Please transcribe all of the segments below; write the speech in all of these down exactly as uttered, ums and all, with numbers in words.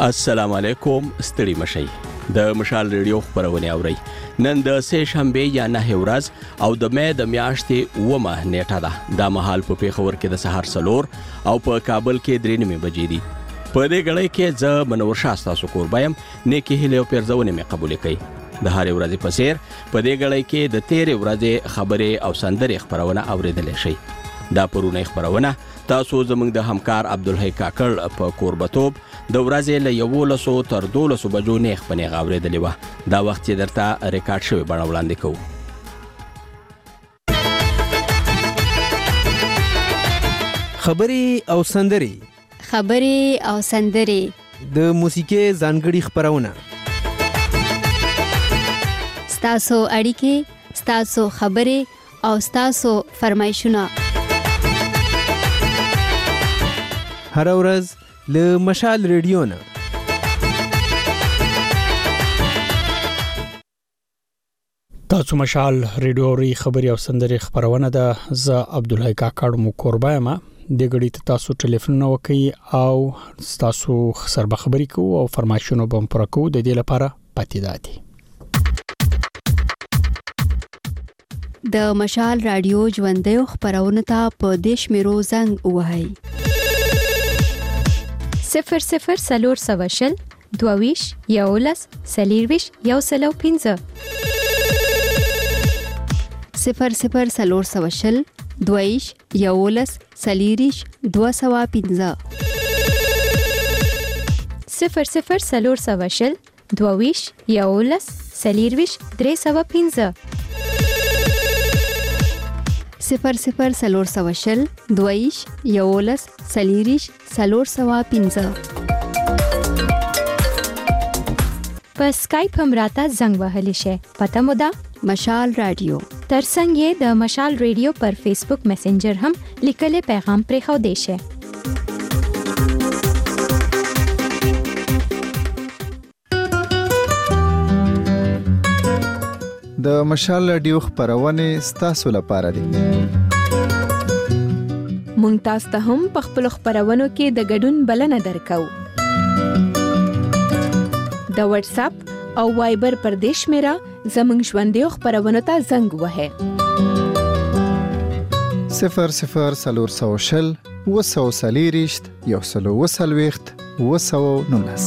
السلام علیکم، ستړي مشئ. د مشال ریډیو خبرونه اورئ. نن د سه شنبه یا نه ورځ او د مې د میاشتې اومه نیټه ده. د مهال په پیښور کې د سهار سلور او په کابل کې درې نیمې بجې دي. په دې غړې کې ز منور شاه تاسو کوربایم نیکی هله او پیرزونه مې قبول کړي. د هر ورځې په سیر په دې غړې کې د تیر ورځې خبرې او سندرې خبرونه اوریدل شي. دا پرونه خبرونه تاسو زموږ د همکار عبدالحی کاکړ په کوربتوب د ورځې له یولسو تر دولسو بجو نیخ په نیغ اوریدلې وه. دا وخت چې درته ریکارډ شوی بڼه وړاندې کوو. خبرې او سندرې خبرې او سندرې د موسیقي ځانګړي خبرونه ستاسو اړیکې، ستاسو خبرې او ستاسو فرمایشونه هر ورځ له مشال ریډیو نه. تاسو مشال ریډیو ری خبري او سندري خبرونه ده. ز عبدالحی کاکړ مو کوربایم د غړي ته تاسو ټلیفون وکي او تاسو سربه خبري کو او فرمایشونه بم پر کو د دې لپاره پاتې دادي. د مشال رادیو ژوندې خبرونه ته په دیش میرو زنګ وهاي صفر صفر سلور سواشل دوویش یولس سلیرویش یو سلو پینزه صفر صفر سلور سواشل دوویش یولس سلیریش دو سوا پینزه صفر صفر سلور سواشل دوویش یولس سلیرویش درې سوا پینزه صفر صفر سلور سواشل دویش یولس سلیریش سلور سوا پینزه. په سکایپ هم راته زنګ وهلی شي. پته مو ده مشال رادیو. ترڅنګ یې د مشال ریډیو پر فیسبوک میسنجر هم لیکلي پیغام پرې خو دی شي. د مشال رادیو خبرونه ستاسو لپاره دي. مونږ تاسو ته هم په خپل خبرونو کې د ګډون بلنه درکو. د واتس اپ او وایبر پر دیش میرا زمنګ ژوندې خبرونو ته زنګ وهه صفر صفر سلور سوشل وسو سلیریشت یو سلو وسلويخت وسو نونس.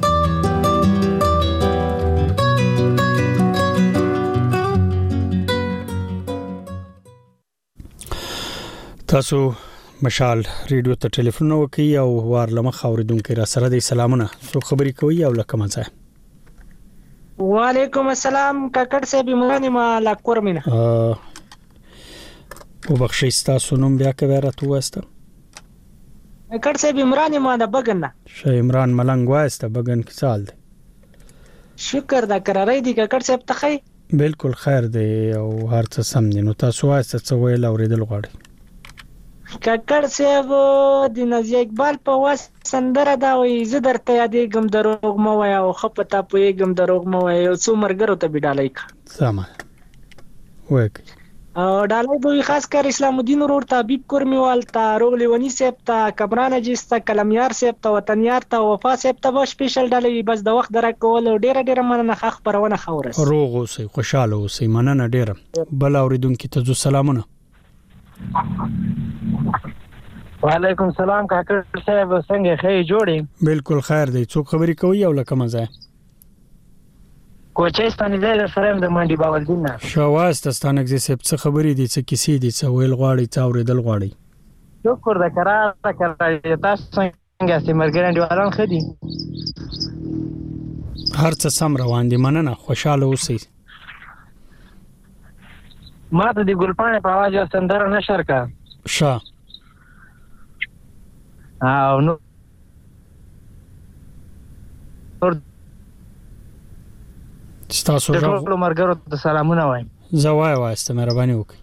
تاسو مشال ریډیو ته ټلیفون وکي او وارلمه خوریدونکو را سره د سلامونه سو خبري کوي او لکه مزه. وعلیکم السلام کاکړ صاحب ایمانی ما لا کورمنه. ا او بخشي تاسو نوم بیا کوي راته واسطه. کاکړ صاحب عمران ما د بغن نه. شه عمران ملنګ واسطه بغن کې سال دی. شکر دا قرارای دی کاکړ صاحب ته خی. بالکل خیر دی او هر څه سم دي. نو تاسو واسطه څه ویل اوریدل غواړئ؟ کاکړ صاحب د نازیه اقبال په واس سندره دا وي زه درته یادېږم دروغ مو وای او خپتا پوهېږم دروغ مو وای او څو مرګرو ته بډالای کا سم وک او ډالای به خاص کر اسلام الدین ورور ته حبیب کورمیوال ته روغلی ونی صاحب ته کبران اجیس ته کلمیار صاحب ته وطنیار ته وفا صاحب ته به سپیشل ډالای بس د وخت درک کول ډیره ډیره مننه خخ پرونه خورس روغ اوسئ خوشاله اوسئ مننه ډیره بل اوریدونکو ته زو سلامونه. وعلیکم السلام کاکړ صاحب څنګه خې جوړې؟ بالکل خیر دی. څوک خبري کوي او لکه مزه کوچستاني زه سره د منډي باولدین نه شواز تستانک زی سپ څه خبري دي څه کیسې دي څه ویل غواړي څه اوریدل غواړي؟ شکر د قرار کړی تاسو څنګه چې مرګران دیوالان خدي هر څه سم روان دي مننه خوشاله اوسئ. ما ته د ګلپانې په आवाज سندره نشر کا شا او نو تاسو ټول مرګرو ته سلامونه وایم. زوای واسته مهرباني وکړئ.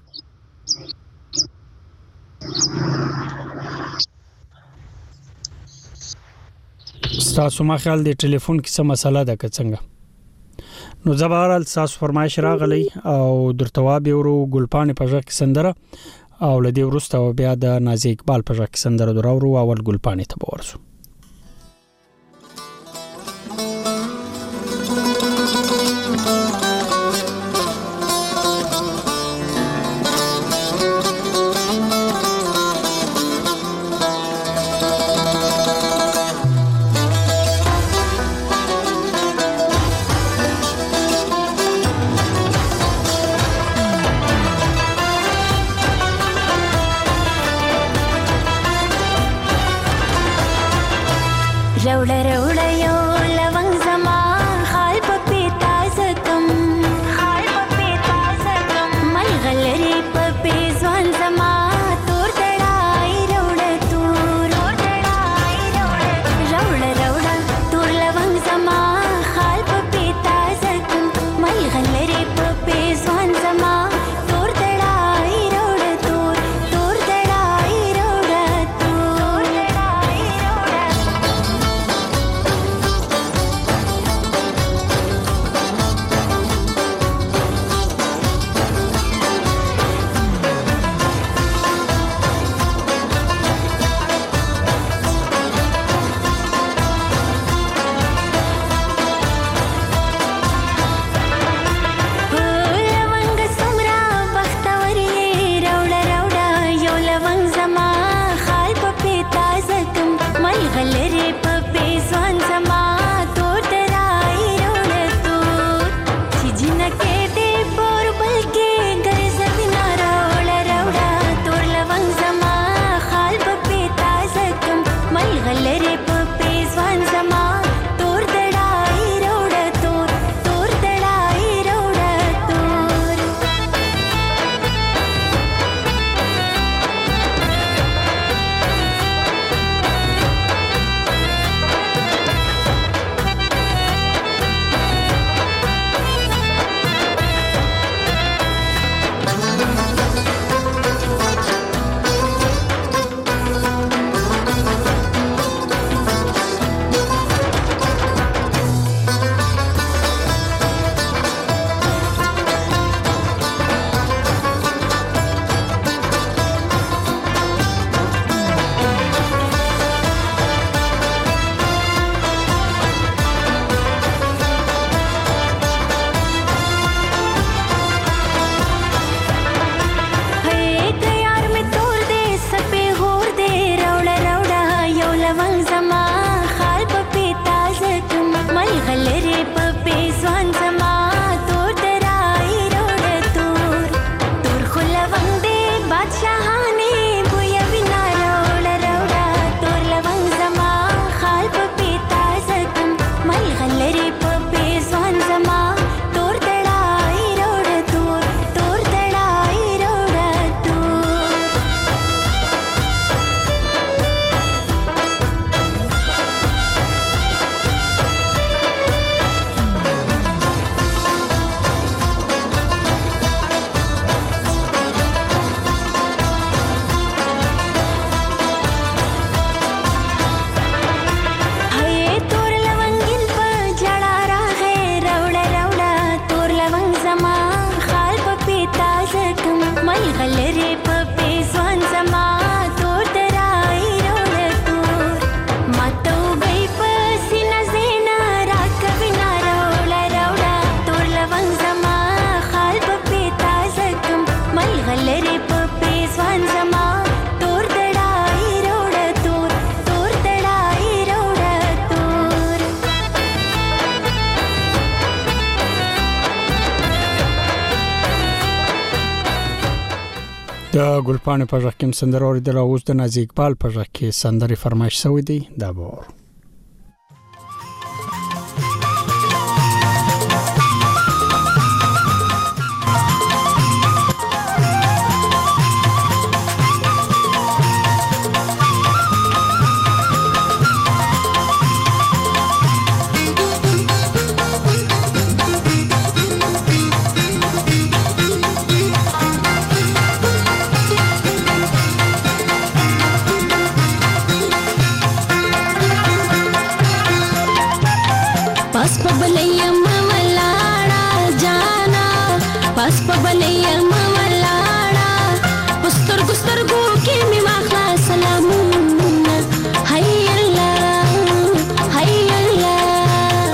تاسو ما خیال دی ټلیفون کې څه مسله ده که څنګه؟ نو زبرال تاسو فرمایش راغلی او درتوا به ورو ګلپانې په ځکه سندره او لدی ورسته بیا د نازي اقبال په ځکه سندره دراورو اول ګلپانې ته ورسو. زما خال په پیتا زکم مل غلره په پیسوان زما تور درای رولتور ماتو گئی په سینه زینا را کوینا رولا رولا تور لون زما خال په پیتا زکم مل غلره په پیسوان زما تور درای رولتور تور درای رولتور د ګلپانې په ژغ کې سندره اوریدل اوس د نازي اقبال په ژغ کې سندري فرمایش شوی دی دا بور पास पबलैया मवलाड़ा जाना पास पबलैया मवलाड़ा पुस्तर गुस्तर गो के मी वाखला सलामुन हाय अल्लाह हाय अल्लाह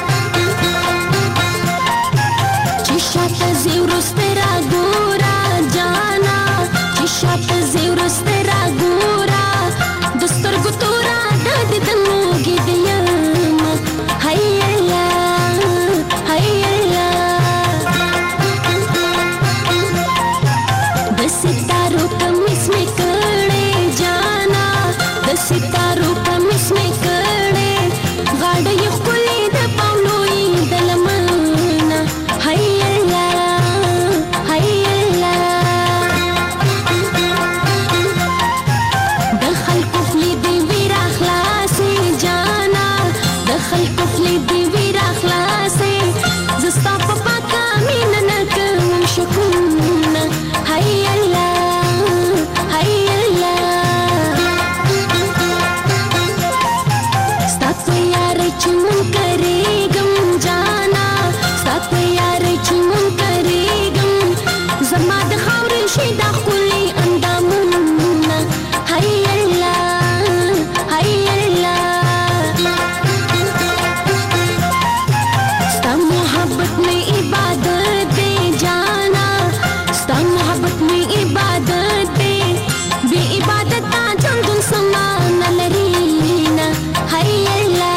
चिशात जीवरुस्तेरा गोरा जाना चिशात जीवरुस्तेरा गोरा दुस्तर गुतोरा दाद दमोगी दियम हाय सितारों कमिस में कड़े जाना द सितारों कमिस में कड़े गाड़ ये खुली द पावलोई दलमना हाय अल्लाह हाय अल्लाह दखल कुफली दी वीरा खलासे जाना दखल कुफली दी वीरा खलासे जस्ता पपा का मीन नक शकून हाय चुमन करेगम जाना साथ यार चुमन करेगम जमा द खौर शिदा खुली अंदामुना हाय अल्लाह हाय अल्लाह स्ता मोहब्बत में इबादत दे जाना स्ता मोहब्बत में इबादत दे बे इबादत ता जंगल समान लरीना हाय अल्लाह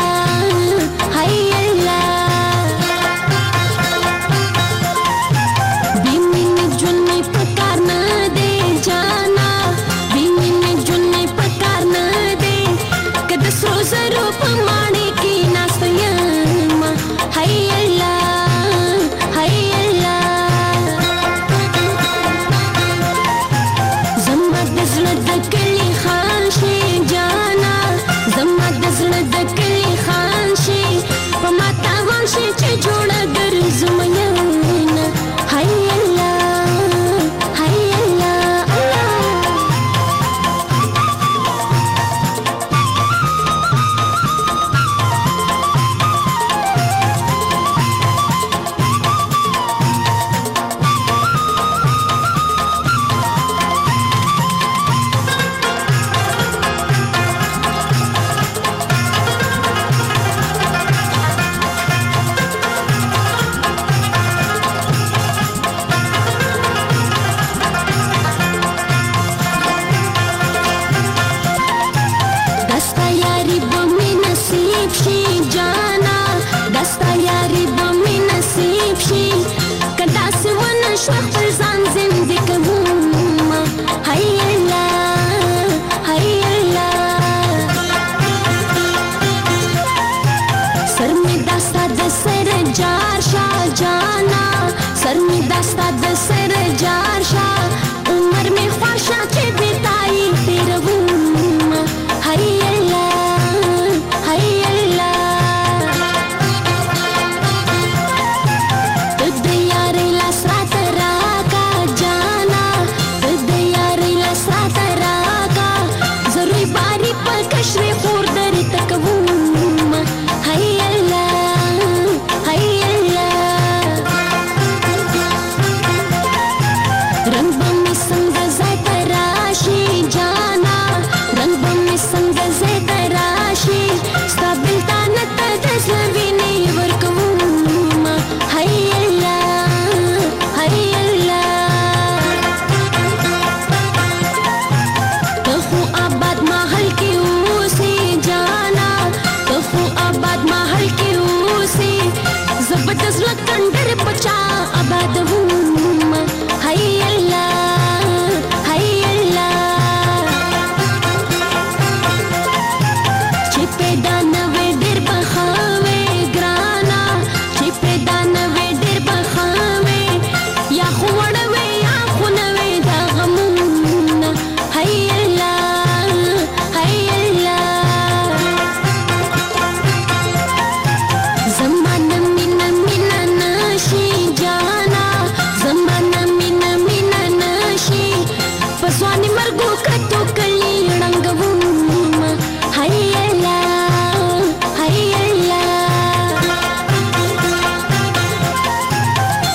जोड़ा गर जुमयना हाय अल्लाह हाय अल्लाह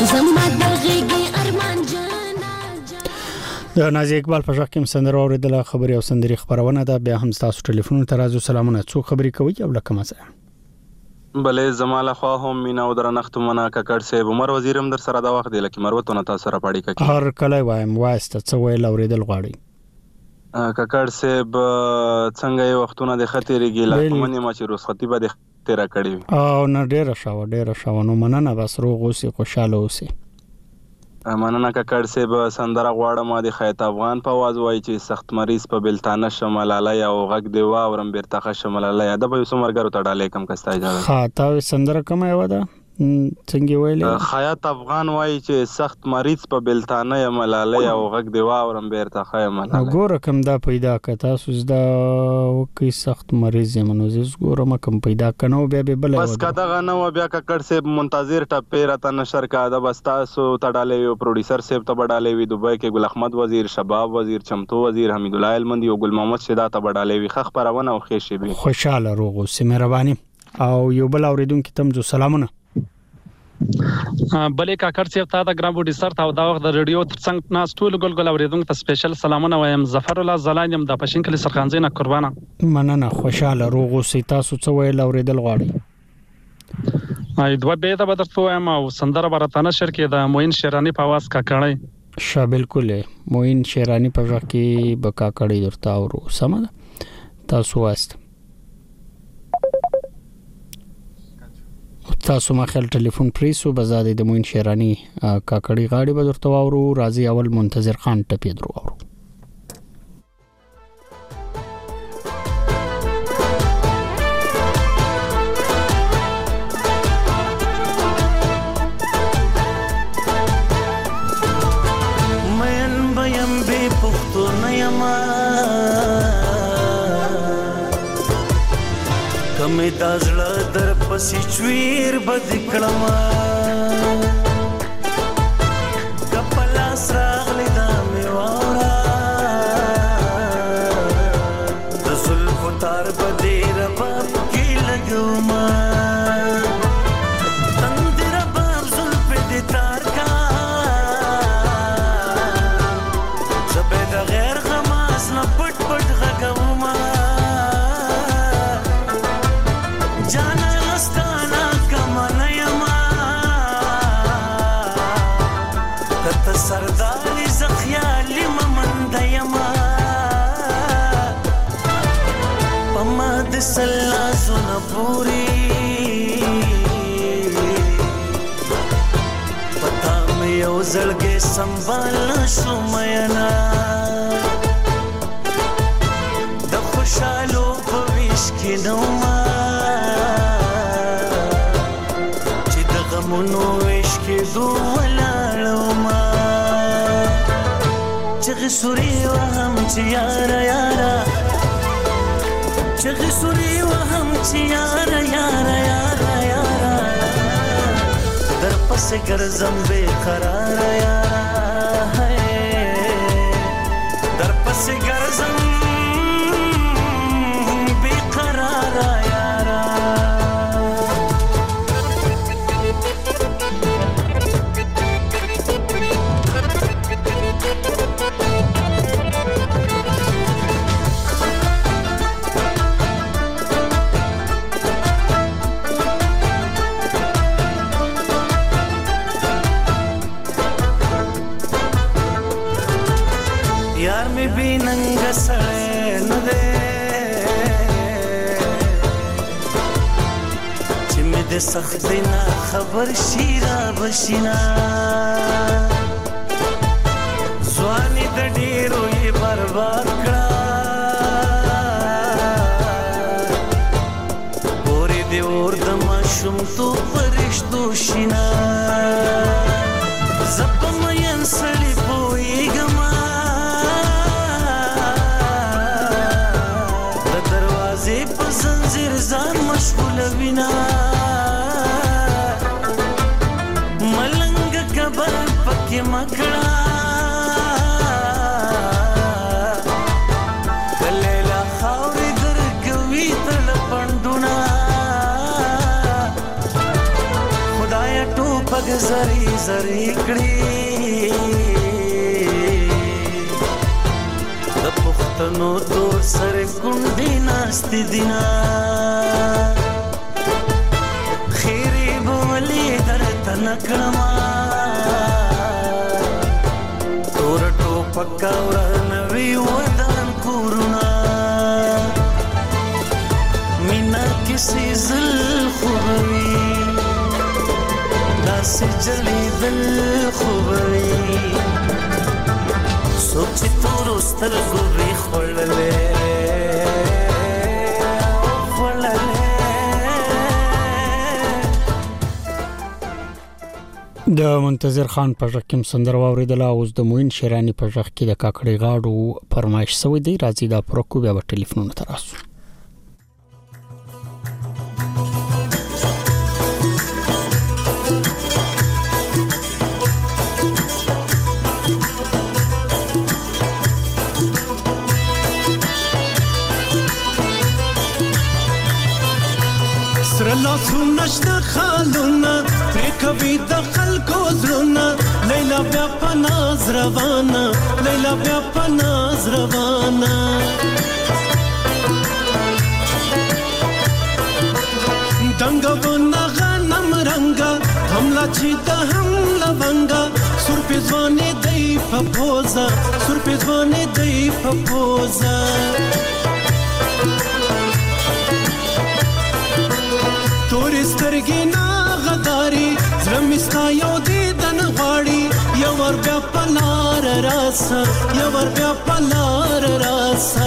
زما د غېږې ارمان جانا د نازي اقبال په ځکه کوم سندره اوریدل خبري او سندري خبرونه ده بیا هم تاسو ټلیفون ته راځو سلامونه څو خبري کوي او لکه مزه بلې زماله خو هم مینا او درنخت منا ککړ سه عمر وزیرم در سره دا وخت دی لکه مروتونه تاسو سره پاړی کوي هر کله وایم واسطه څو ویل اوریدل غواړي ککړ سه څنګه یو وختونه د خطرېږي لکه منی ما چې رخصتي به د تیرا کړی او نه ډیره شاو ډیره شاو نو مننه بس روغ اوسې خوشاله اوسې مننه ککړ سه به سندره غواړم د خیت افغان په आवाज وای چې سخت مریض په بلتانه شملاله یا غږ دی واورم بیرته شملاله یا د به سمرګرو ته ډالې کم کستا اجازه ها تا سندره کومه یو ده څنګه ویلې خیت افغان وای چې سخت مریض په بلتانه یا ملاله یا غږ دی واورم بیرته خیملاله ګوره کوم دا پیدا کتا سوز دا وکي سخت مریض منو زس ګوره ما کوم پیدا کنو بیا به بل بس کدا غنو بیا ککړ سه منتظر ټپه راته نشر کا دا بستا سو تډالې یو پروډوسر سیب ته بډالې وی دوبۍ کې ګل احمد وزیر شباب وزیر چمتو وزیر حمید الله المندي او ګل محمد شدا ته بډالې وی خخ پرونه او خېشي به خوشاله روغو سه مهرباني او یو بل اوریدونکو تم جو سلامونه بلې کاکړ سیب ته د ګرام بوډي سر ته دا وخت د ریډیو ترڅنګ ناس ټول ګل ګل اوریدونکو ته سپیشل سلامونه وایم ظفر الله زلایم د پښین کلی سرخانځي نه قربانه مننه خوشاله روغو سي تاسو څو ویل اوریدل غواړي اې دوه به دا بدرته وایم او سندره برتانه شر کې د موین شیرانی په आवाज کاکړی شا بالکل موین شیرانی په ځکه کې بکا کړی درته اورو سمه تاسو واست تاسو ما خل ټلیفون پریسو بزاده د موین شیرانی کاکړی غاړي به درته واورو راضي اول منتظر خان ټپی درو اورو مین بیم به پختو نیما کمه دازړه در پسې چویر بد کړما کپلا سراغلی دا میوارا د زلف تار بده رباب کې لګوما تند رباب زلف دې تار کا زبې د غیر غماس نه پټ پټ غګوما جانا لستانا کمانا یما کت سرداری زخیالی ممند یما پما دسلا زن پوری پتا میں یو زلگے سنبال شمینا د خوشالو پویش کی نوما منو عشق دو ولاړما چغ سوري وهم چې یارا یارا چغ سوري وهم چې یارا یارا یارا یارا در پس ګرځم بے قرار یارا در پس ګرځم بے قرار یارا یار می بی ننګ سړی نه دی چې می د سخت نه خبر شي را بشینا ځواني د ډیرو یې برباد کړه پورې د اور د ماشوم تو فرشتو شینا زپ مین سړی پوهېږم زنجیر ځان مشغول وینا ملنګ کبر پکې مکړه کلیلا خاورې درګوي تل پندونه خدای ټوپک زری زری کړي د پښتنو تور سره کونډې ناشتي دینا خیری بولی درته نکړما تور ټوپک ورنوي ودان کورونه مینا کسی زل خوبوي داسې جلی دل خوبوي سوچ تورو سترګو وی خړلې د منتظر خان په ژغ کې سندر واوریدله اوس د موین شیرانی په ژغ کې د کاکړی غاړو فرمایش سوی دی راځي دا پرکو بیا په ټلیفون تراسو سرلا سنشنا خالونا پریکوی د خلکو زړونه لیلا بیا په ناز روانه لیلا بیا په ناز روانه دنګ ونه غنم رنگا حمله چې د حمله ونګا سر په ځوانې دی په پوزا سر په ځوانې دی په پوزا تور سترګې نا غداري زمستا یو دې دن غاړي یو ور بیا پلار راسا یو ور بیا پلار راسا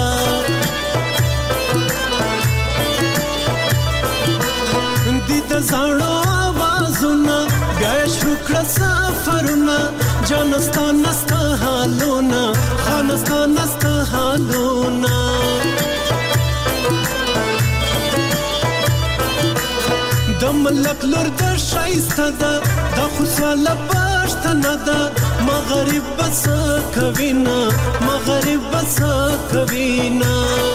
دې د زړه आवाजونه بیا شکر سفرونه جانستان نست حالونه خانستان نست حالونه د ملک لور د شایسته ده د خوشاله پښتنه ده مغرب بس کوینا مغرب بس کوینا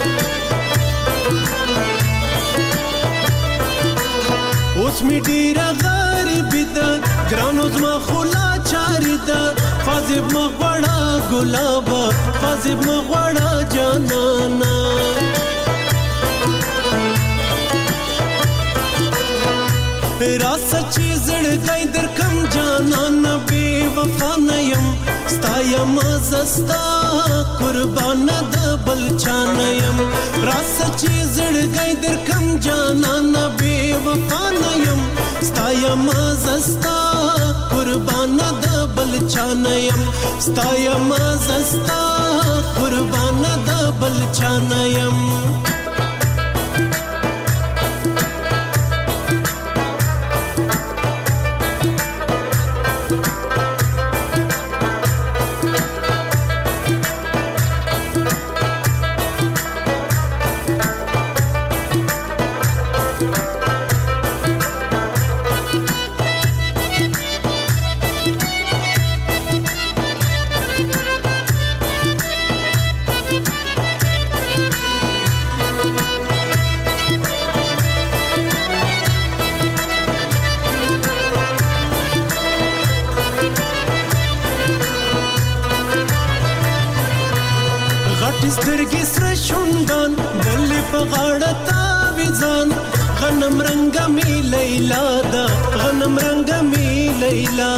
اوس می ډیره غریب ده ګرانو زما خلا چاری ده فاضب مغوړه ګلاب فاضب مغوړه جانانا را سچی زړګی در کم جانان بے وفا نیم ستایم زستا قربان د بل چانیم را سچی زړګی در کم جانان بے وفا نیم ستایم زستا قربان د بل چانیم ستایم زستا قربان د بل چانیم سترګې سره شوندان بلې په غاړه تاویزان غنم رنګه می لیلا دا غنم رنګه می لیلا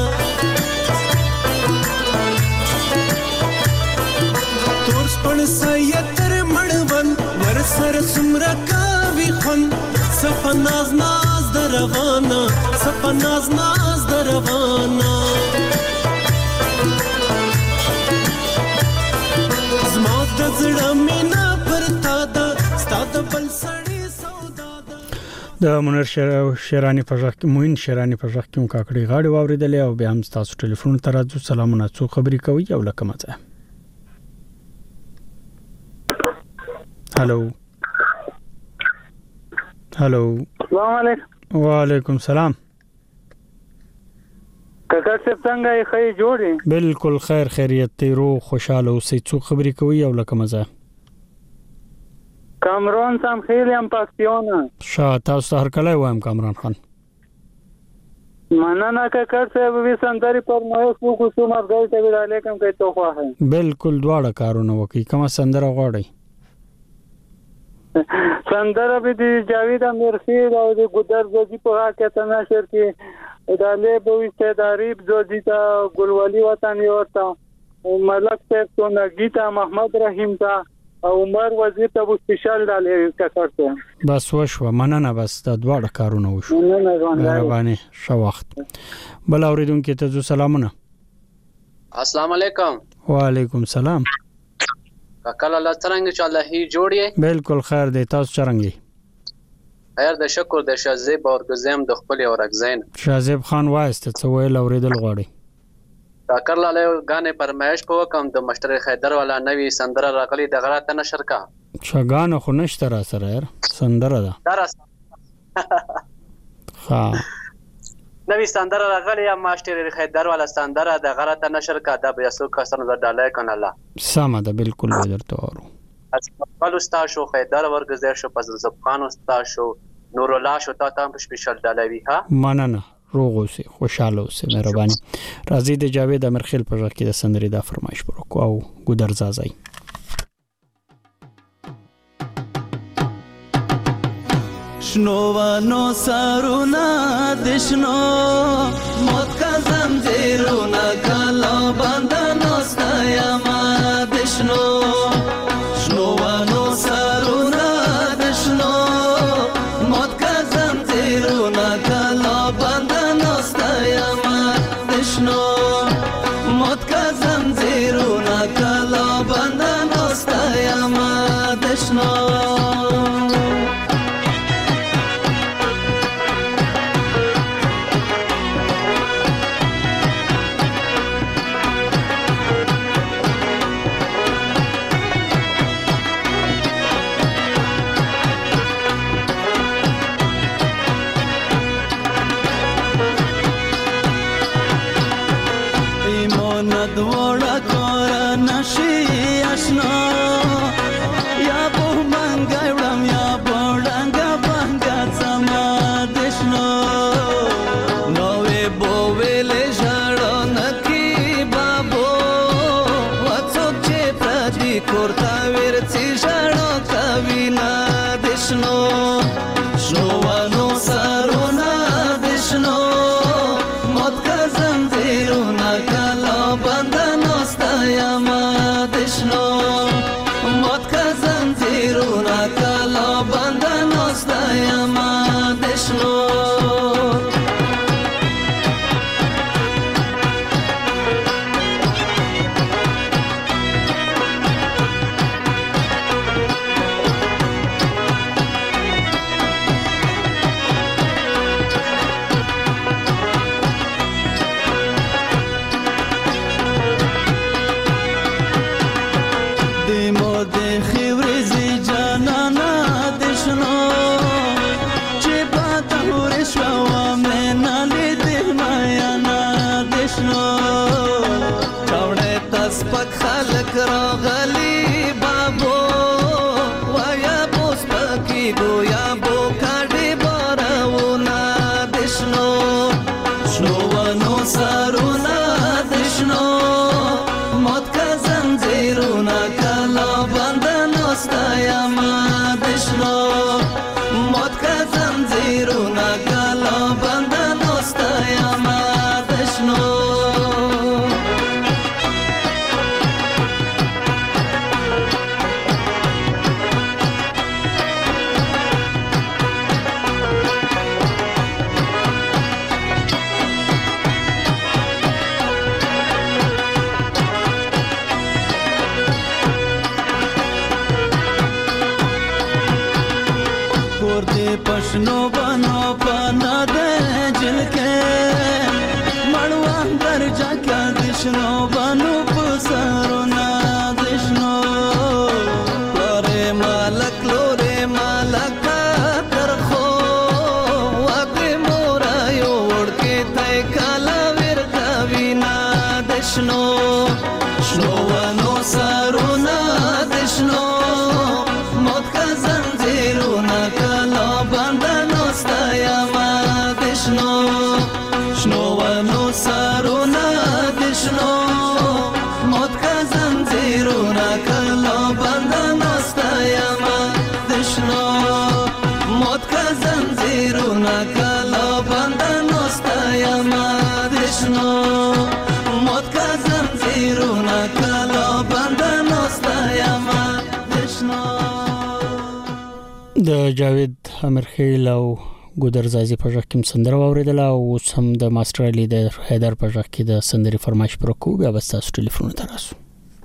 تور سپڼ سایتر مړون ور سره سمرا کاوی خون سپا ناز ناز دروانه سپا ناز ناز دروانه د منیر شیرانی په ژغ کې موین شیرانی په ژغ کې کاکړی غاړي واوریدلې او بیا هم تاسو ټلیفون ته راځو سلامونه څو خبري کوي او لکه مزه هالو هالو السلام علیکم وعلیکم السلام کاکا صاحب څنګه یې خې جوړې بالکل خیر خیریت ته رو خوشاله اوسې څو خبري کوي او لکه مزه کامران سم خیلی هم پاکستانه شاه تاسو هر کله وایم کامران خان مننه کاکړ صاحب وی سندري پر نو کو کو سمر غل ته ویل علیکم کوي توخه ہے بالکل دواړه کارونه وکي کومه سندره غواړي سندره به دی جاوید امیر او د ګدر زوجي په حق ته نشر کې اداله به وي تعریف زوجي تا ګلولي وطن ورته ملک صاحب تو نگیتا محمد رحیم تا عمر وزیر ته سپیشل ډالې کاکړ ته بس وشو مننه بس د دواړه کارونه وشو مهرباني شو وخت بل اوریدونکو ته سلامونه السلام علیکم وعلیکم سلام کله الله څنګه چې الله هی جوړی بالکل خیر دی تاسو څنګه خیر د شکر د شازیب او غزم د خپل او رغزین شازیب خان وایسته څه ویل اوریدل غواړي کاکړ لاله غانه پرمایش په کوم د مشتر خیدر والا نوی سندره راغلی د غلط نشر کا شګانه خو نشته را سره یار سندره ده درس ها نوی سندره راغلی یا مشتر خیدر والا سندره د غلط نشر کا د بیاسو کسر د ډالای کنه سم ده بالکل درته ورو خپل استاد شو خیدر ورګزیر شو پس زبخان استاد شو نور الله شو تا تام سپیشل ډالوي ها مننه روغ اوسه خوشاله اوسه مهرباني راځي د جاوید امرخیل پر کې د سندري دا فرمایش ورکو او ګودر زازای شنو وانو سارونا دشنو موت کا زنجیرونا کلا بندنو ستایما دشنو شنو وانو سارونا دشنو موت کا زنجیرونا کلا بندنو ستایما دشنو موت کا زنجیرونا کلا بندنو ستایما دشنو دوڑا کورا نشی اشنا یا بو منگا وڑم یا بوڑنگا بانگا سما دشنو نوے بوویلے جاڑو نکی بابو وڅوک چې پردي کورتا ورڅي جاړو کوینا دشنو شنو وانو سارونه دشنو موت کا زنجیرونه کلا بندنو ستایما دشنو موت کا زنجیرونه کلا بندنو ستایما دشنو راغلی بابو ویا بوس پکی گویا بو کاډي بارونه دشنو شنو ونو سارونه دشنو موت کا زنجیرونه کلا بندنو ستایما دشنو موت کا زنجیرونه کلا بندنو ستایما دشنو पशनो बनो पना दे जिलके मड़वा दर्जा क्या दिशनो बनो पुसारो ना दिशनो लोरे मालक लोरे मालक तरखो वाके मोरा योड़ के तय काला वीर कविना दिशनो शनो वनो सारो ना दिशनो मोत का जंजीरो ना कला बंधनो ستایما دشنو د جاوید امرخیل او ګودر زازي په ځکه کوم سندره اوریدل او سم د ماستر علي د حیدر په ځکه کې د سندري فرمایش پر کو بیا بس تاسو ټلیفون ته راسو.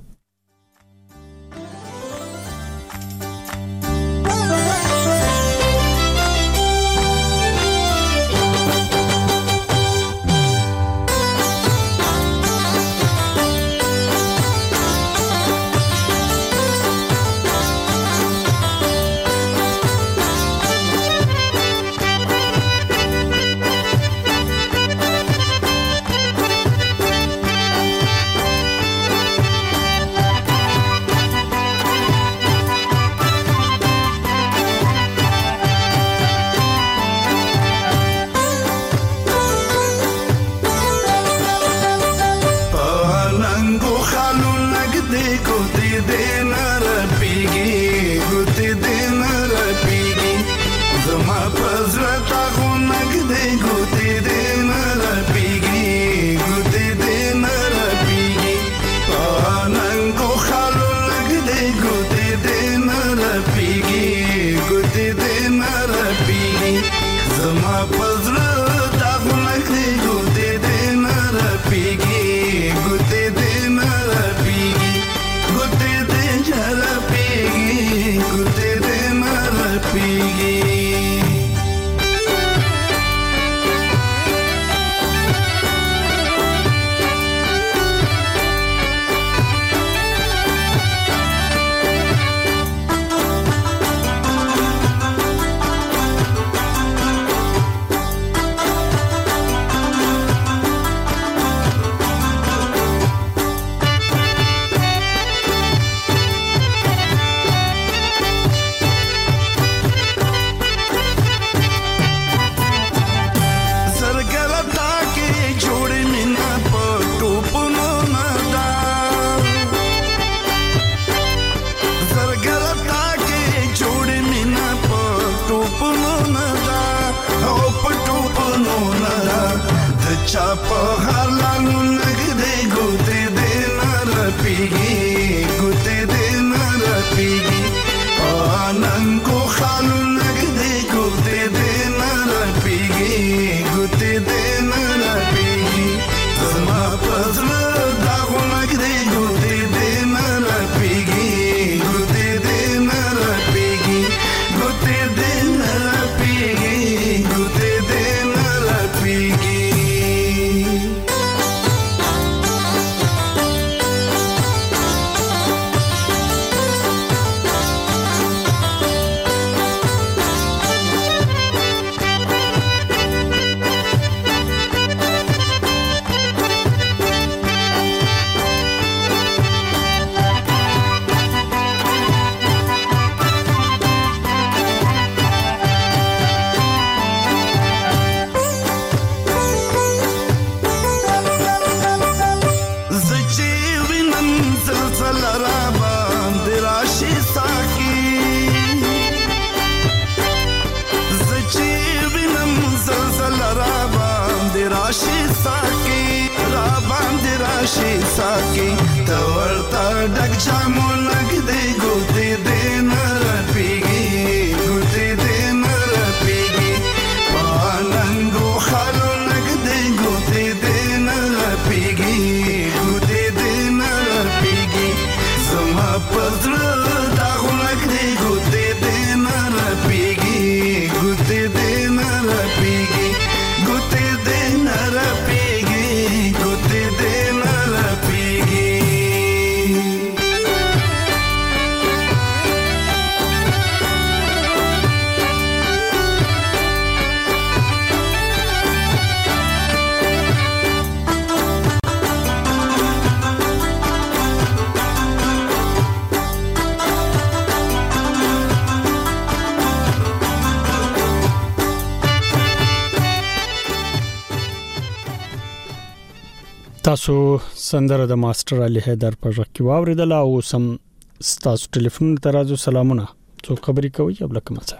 تاسو سندره د ماستر علي حیدر په ځکه کې واوریدل او سم تاسو ټلیفون ته راځو. سلامونه، څو خبرې کوي ابلک مڅه؟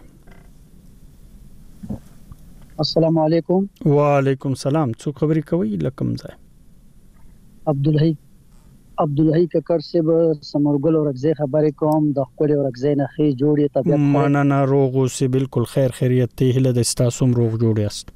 السلام علیکم. وعلیکم السلام، څو خبرې کوي لکم ځای؟ عبدالحی عبدالحی ککړ صاحب سمرګل ورغزي خبرې کوم د خپل ورغزي نه خې جوړې طبيعت مننه روغ اوسې بالکل خیر خیریت ته هله د تاسو روغ جوړ یاست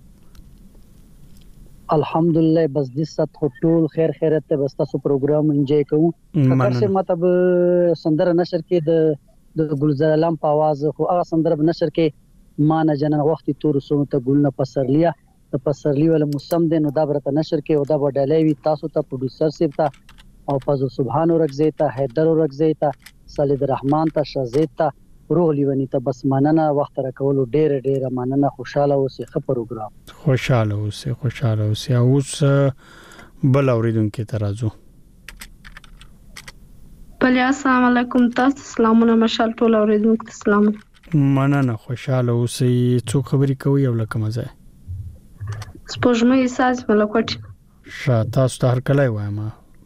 الحمدلله بس د ست ټول خیر خیریت ته بس تاسو پروګرام انجوای کوم ککړ صاحب مطلب سندره نشر کې د د ګلزار علم په आवाज خو هغه سندره نشر کې ما نه جنن وخت تور سونو ته ګل نه پسرلیا ته پسرلی ول موسم د نو دا برته نشر کې او دا وډلې وی تاسو ته پروډوسر صاحب ته او فضل سبحان ورغزي ته حیدر ورغزي ته سلید رحمان ته شزید ته روغ لیونی ته بس مننه وخت را کول ډېر ډېر مننه خوشاله اوسې خه پروګرام خوشاله اوسې خوشاله اوسې اوس بل اوریدونکو ته راځو بل السلام علیکم تاسو سلامونه مشال ټول اوریدونکو ته سلام مننه خوشاله اوسې څو خبرې کوي او لکه مزه سپوږمۍ ساز ملکوټ شا تاسو ته هر کله وایم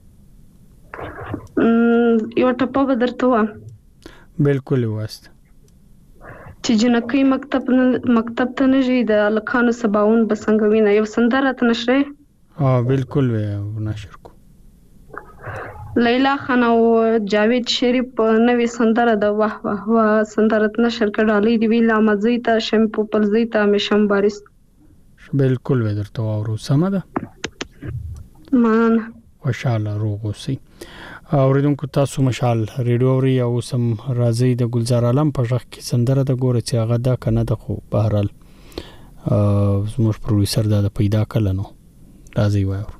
یو ټپه به درته وایم بالکل واست چې جنکۍ مکتب مکتب ته نشي د الکانو سباون بسنګوینه یو سندره ته نشره ها بالکل و نشر کو لیلا خان او جاوید شریف نوې سندره د واه واه واه سندره ته نشر کړه دی ویلا مزي ته شمپو پلزي ته مشم بارس بالکل و درته اورو سم ده مان خوشاله روغ اوسئ اوریدونکو تاسو مشال ریډیو ری او سم راځي د ګلزار عالم په ځخ کې سندره د ګوره چې هغه دا کنه د خو بهرال زموږ پروډوسر دا پیدا کړل نو راځي وایو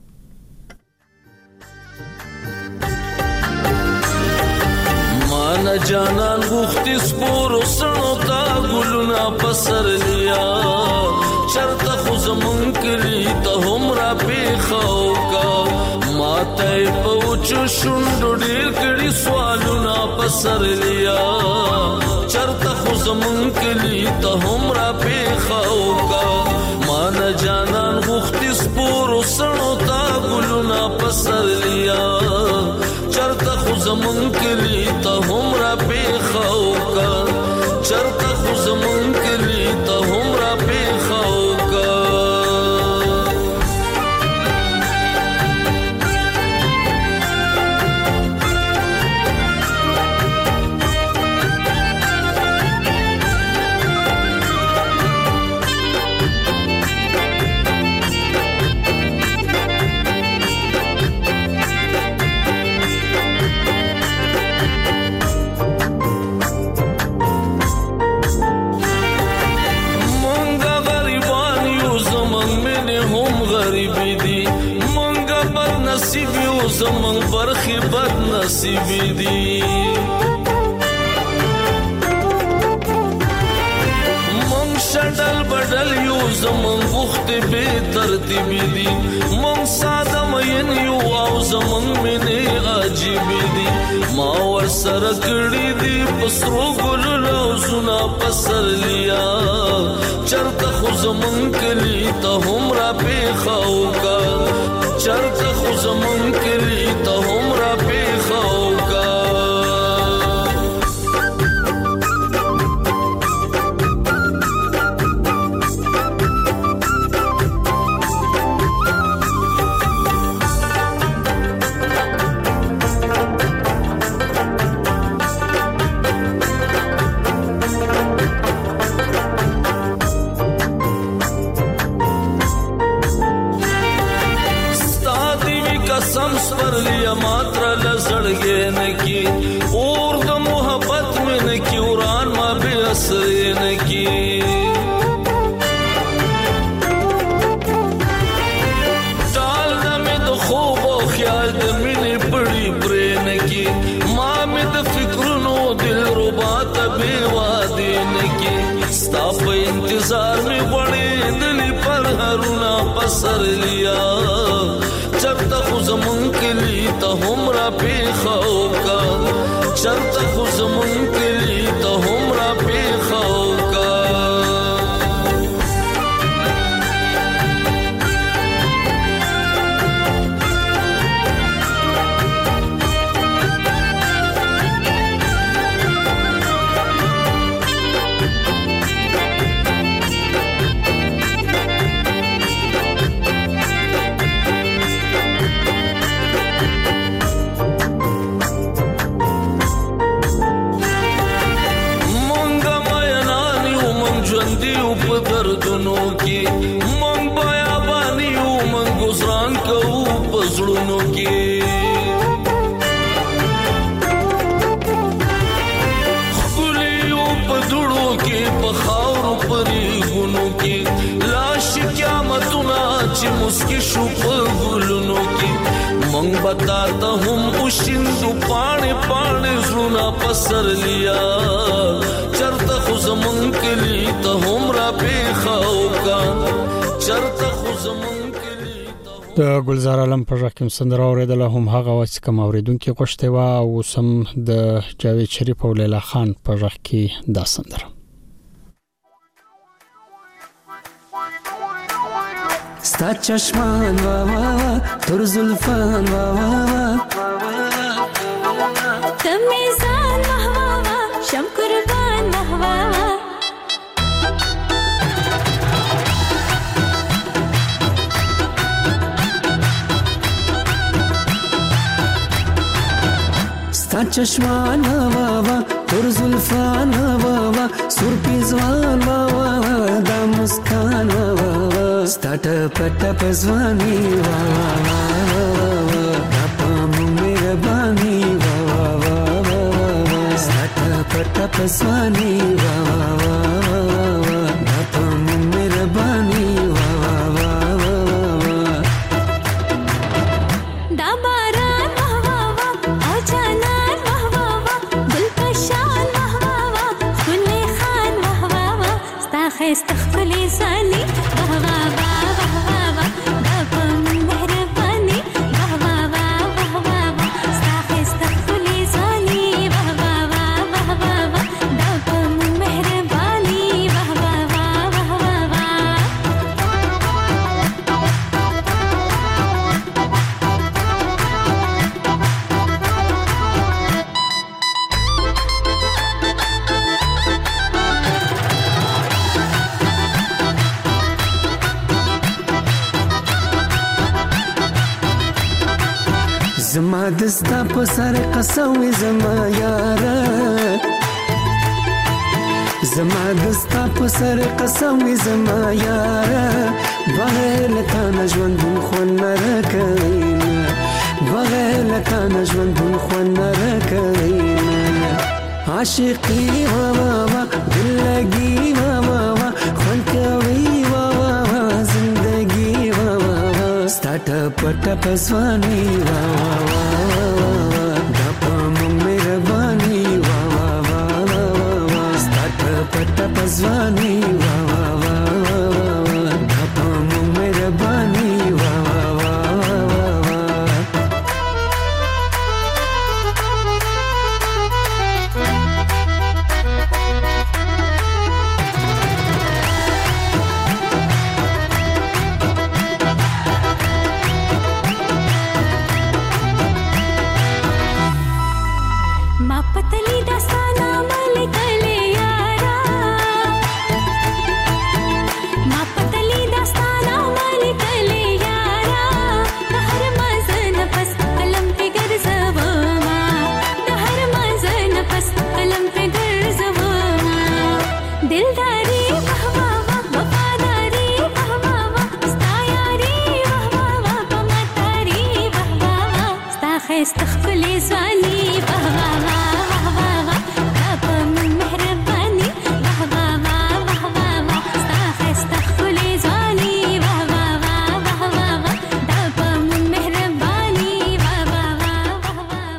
مان جانان غوختی سپور سنو تا ګلونا پسر لیا چرته خو زمون کلی ته هم را پیخاو کا ماته پوچو شوندو ډیر کړي سوالونه پسر لیا چرته خو زمون کلی ته هم را پیخاو کا مان جانان غوختی سپور سنو تا ګلونا پسر لیا چرته خو زمون کلی ته هم را پیخاو کا چرته خو زمون کلی ته هم را پیخاو زمون برخي بد نصیب دي مون شډل بدل یو زمون وخت به ترتیب دي مون ساده مین یو او زمون منه عجیب دي ما ور سره کړی دي پسرو ګل لو سنا پسر لیا چرته خو زمون کلی ته هم را پیخاو کا چرته خو زمون کلی ته هم را پیخاو کا پسر لیا چرته خو زمون کلی ته هم را پیخاو کا چرته خو زمون کلی ته هم را پیخاو کا کې خلیو پدړو کې په خاور پرې غونو کې لاش قیامتونه چې مسکی شو په ګلونو کې مونږ بتا ته هم وشیندو پانه پانه زړه پسر لیا چرته خو زمون کلی ته هم را پیخاو کا چرته خو زمون د ګلزار عالم پر رقم سندره اوریدله هم هغه وخت کوم اوریدونکو غوښته وا او سم د جاوید شریف او لیلا خان پر رق کې دا سندره ستا چشمان وا وا تر زلفان وا وا تمیزان وا وا شم قربان وا وا ستا چشمان وا وا تر زلفان وا وا سر پیزوان وا وا دا مسکان وا وا ستا ټپ ټپ ځواني وا وا دا پام مهرباني وا وا ستا ټپ ټپ ځواني وا وا دا پام مهرباني وا وا دا باران وا وا او جانان وا وا ګلپشان وا وا خلی خان وا وا ستا خست خپلې ځاني وا وا زما دستا په سر قسم زما یاره زما دستا په سر قسم زما یاره بغیر لتا نجوان خو نه راکوي بغیر لتا نجوان خو نه راکوي عاشقي وا وا دلګي وا وا خون کوي وا وا زندگی وا وا ستا ټپ ټپ ځواني وا وا دا پام مهرباني وا وا ستا ټپ ټپ ځواني وا وا دا پام مهرباني وا وا استخفلي زاني واه واه واه واه واه دابا من مهرباني واه واه واه واه واه استاخ استخفلي زاني واه واه واه واه واه دابا من مهرباني واه واه واه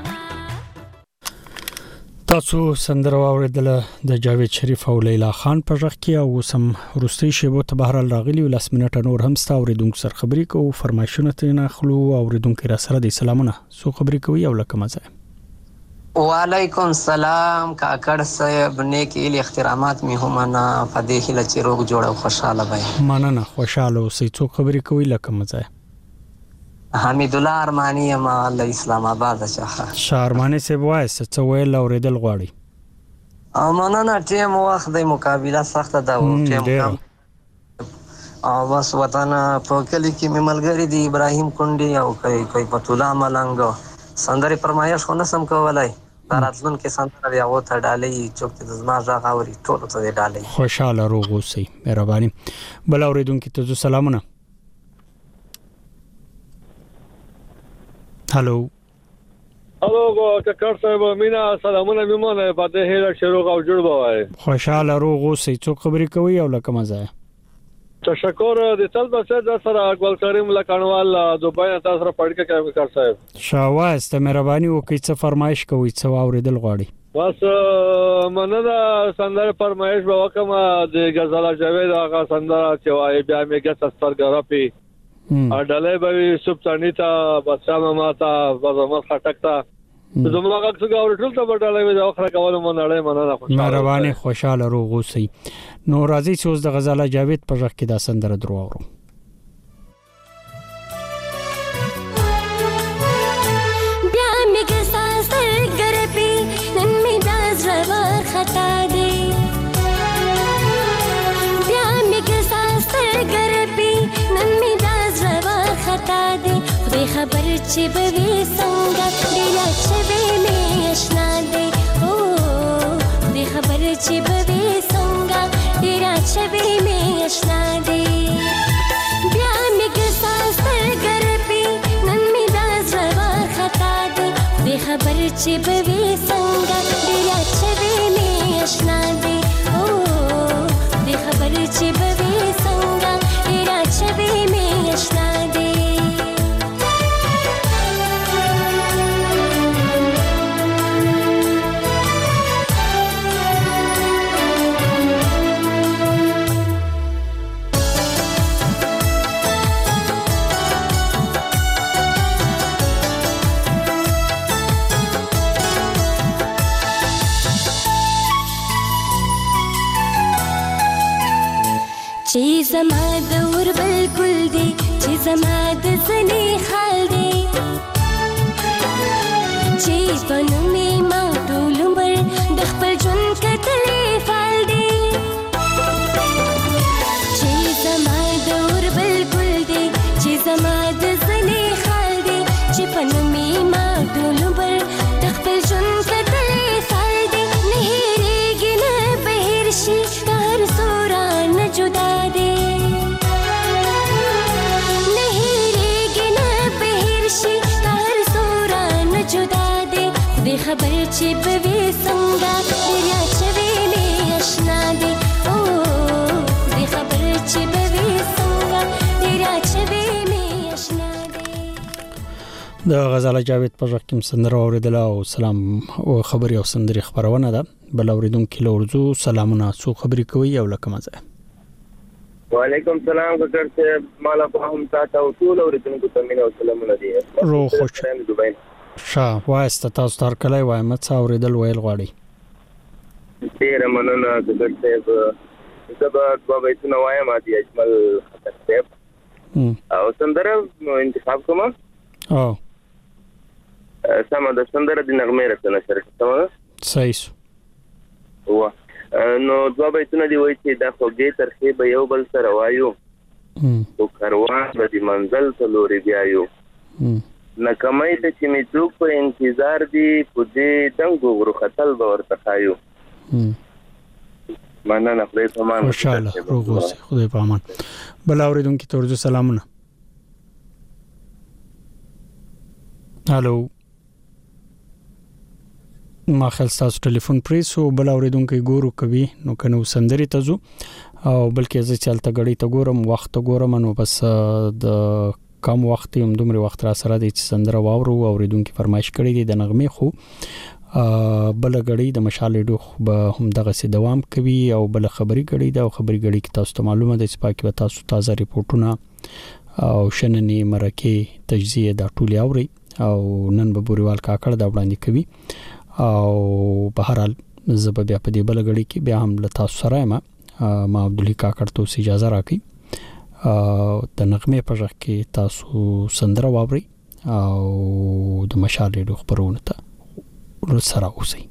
تاسو سندره اوریدله د جاوید شریف او لیلا خان په ژغ کې او سم روستي شیبو ته بهرال راغلی ول اسمنټ نور هم ستا اوریدونکو سره خبرې کوو فرمایشونه ترې خلو اوریدونکو را سره د سلامونه سو خبرې کوي او لکه مزه وعلیکم السلام کاکړ صاحب نیک ال احترامات می هم نه فدیه لچ روغ جوړ او خوشاله وای مننه خوشاله اوسې څو خبرې کوي لکه مزه حمید الله ارمانی ما له اسلام آباد څخه شارمانه سی وایس څه ویل اوریدل غواړي امانه ټیم وخت د مقابله سخت ده او ټیم کم او بس وطن په کلی کې مملګری دی ابراهیم کونډي او کوي کوي پتولا ملنګ سندري فرمایش خو نسم کولای راتلون کې سندره بیا وته ډالې چوک ته زما ځای غوري ټول ته ډالې خوشاله روغ اوسئ مهرباني بل اوریدونکو ته سلامونه هالو هلو کاکړ صاحب مینا سلامونه میمونه پاتې هیله شروع او جوړ بوای خوشاله روغ اوسئ څو خبرې کوي او لکه مزه تشکر د تل بسه د سره اقبال کریم لکانوال دوبای تاسو سره پړکه کوي کاکړ صاحب شاواسته مهرباني وکړئ څه فرمایش کوي څه اوریدل غواړي بس مننه سندره فرمایش به وکم د غزاله جاوید هغه سندره چې وای بیا میګه سترګرافي اډلې به سبتانیتا بچا ماتا بزمت خټکتا زموږ هغه څنګه اورټل ته بټاله د اخره کول مونږ مننه خوشاله مهرباني خوشاله روغ اوسئ نو راځي چې اوس د غزاله جاوید په ځخ کې دا سندره درو اورو بیا میګه ساز ګرپی نن می داز رور خطا دی بیا میګه ساز ګرپی نن می داز رور خطا دی خدای خبر چې به وي څنګه ډیلا چې می آشنا دی او خدای خبر چې به وي څنګه ډیلا چې می آشنا دی بیا میګه ساز ګرپی نن می داز رور خطا دی خدای خبر چې به وي څنګه ډیلا چې می آشنا دی او خدای خبر چې به وي څنګه ډیلا چې می آشنا دی چې زما د ور بالکل دی چې زما د زنی خال دی چې پنو می ما ټول عمر د خپل ژوند کتلې فال دی چې زما د ور بالکل دی چې زما د زنی خال دی چې پنو می ما ټول عمر د خپل ژوند کتلې فال دی نه هېریږي نه بهر شي هر سورا نه جدا خبر چې به وي څنګه دریا چې می آشنا دی او دې خبر چې به وي څنګه دریا چې می آشنا دی د غزاله جاوید په ځکه کوم سندره اوریدل او سلام او خبري او سندري خبرونه ده بل اوریدونکو لورزو سلامونه څو خبري کوي او لکه مزه وعلیکم السلام ډاکټر صاحب مالا په هم تاسو ټول اوریدونکو ته مینه او سلامونه دي روح خوش شاه واسطه تاسو تر کله وای مت اوریدل ویل غواړي ډیر مننه ډاکټر صاحب زبر په وایته وایم دي اجمل خطر او سندره انتخاب کوم او سم د سندره د نغمه راته نشر کوم صحیح وا نو دوه بیتونه دی وای چې د خوږې ترخې به یو بل سره وایو او کاروان به د منزل ته لوري بیایو نکمای ته چې می څوک په انتظار دی په دې دنګو غرو خطل به ورته خایو مننه خدای پامان خوشاله روغوسه خدای پامان بل اوریدونکو ته ورته سلامونه هالو ما خل تاسو ټلیفون پریسو بل اوریدونکو ګورو کوي نو کنه سندري تزو او بلکې زه چلته غړی ته ګورم وخت ګورم نو بس د کم وخت هم دومره وخت را سره د سندره واورو اوریدونکو فرمایش کړی دی د نغمه خو بل غړی د مشال ډوخ به هم دغه سي دوام کوي او بل خبري غړی دا او خبري غړی کی تاسو ته معلومه ده چې پاکي به تاسو تازه ریپورتونه او شننې مرکه تجزیه دا ټولي اوري او نن به بوريوال کاکړ دا وړاندې کوي او په هر حال زب بیا په دې بل غړي کې بیا هم له تاسو سره ما ما عبدالله کاکړ ته اجازه راکړي د نغمه په ځخ کې تاسو سندره واوري او د مشال ډوخ خبرونه ته سره اوسئ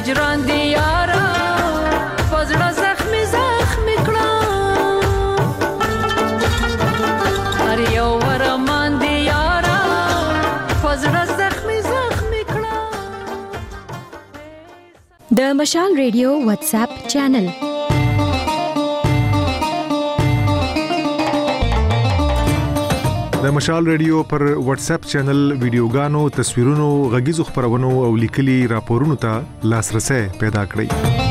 هجران دی یارا پزړه زخمی زخمی کړه هر یو ورمان دی یارا پزړه زخمی زخمی کړه. د مشال ریډیو واتس اپ چینل د مشال ریډیو پر واتس اپ چینل ویډیوګانو، تصویرونو، غږیزو خبرونو او لیکلي راپورونو ته لاسرسي پیدا کړئ.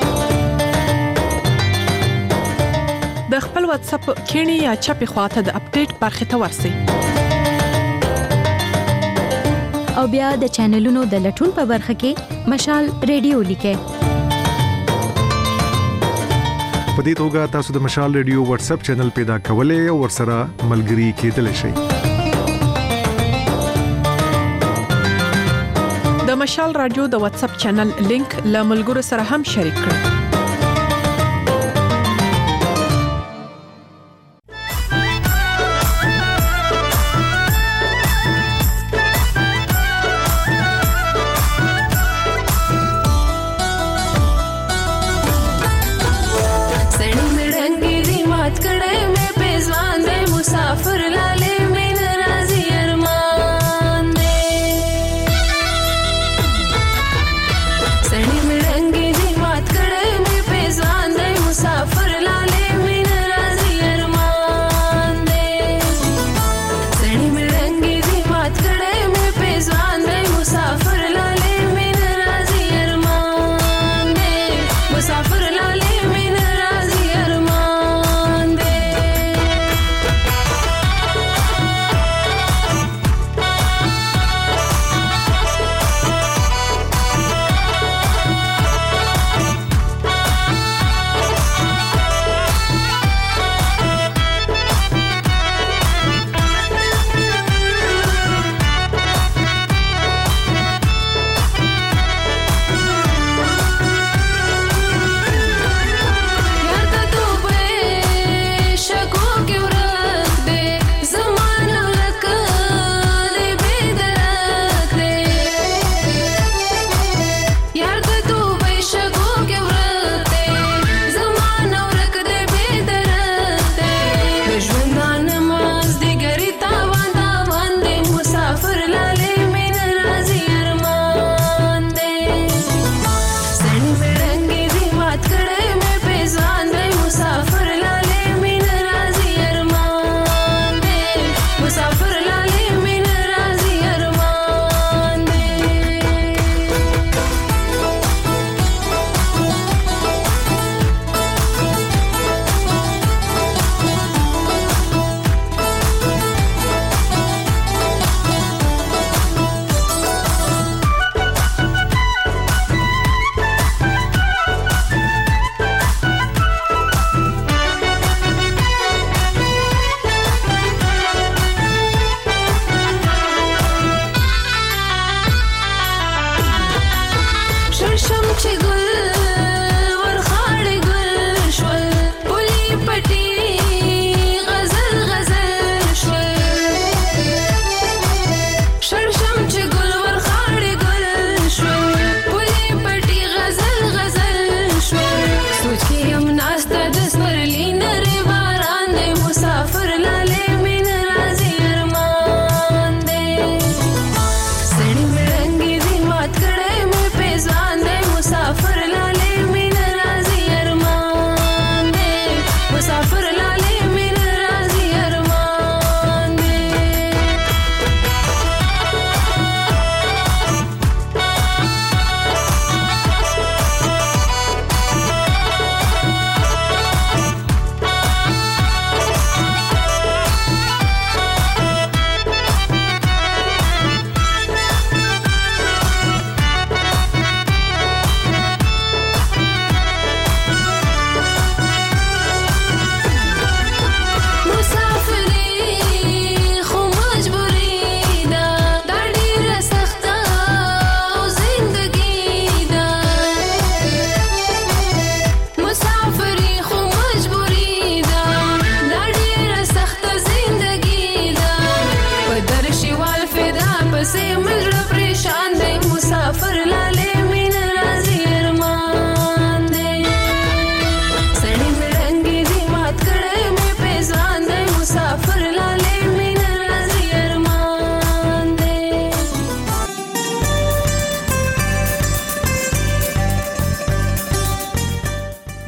د خپل واتس اپ کینی یا چپی خواته د اپډیټ برخه ته ورسئ او بیا د چینلونو د لټون په برخه کې مشال ریډیو لیکئ. په دې توګه تاسو د مشال ریډیو واتس اپ چینل پیدا کولای او ورسره ملګري کېدلی شئ. د مشال رادیو د واتس اپ چینل لینک له ملګرو سره هم شریک کړئ. مسافر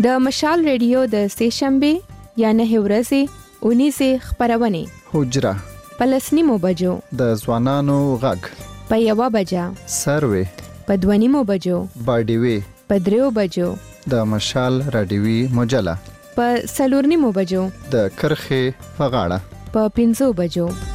د مشال ریډیو د سهشنبه یا نه ورځې اونیزه خبرونه حجره پلسنیمو بجو د ځوانانو غږ په یو بجا سروي په دوانیمو بجو باډیوي په دریو بجو د مشال رادیوي مجله په سلورنیمو بجو د کرخه په غاړه په پنځو بجو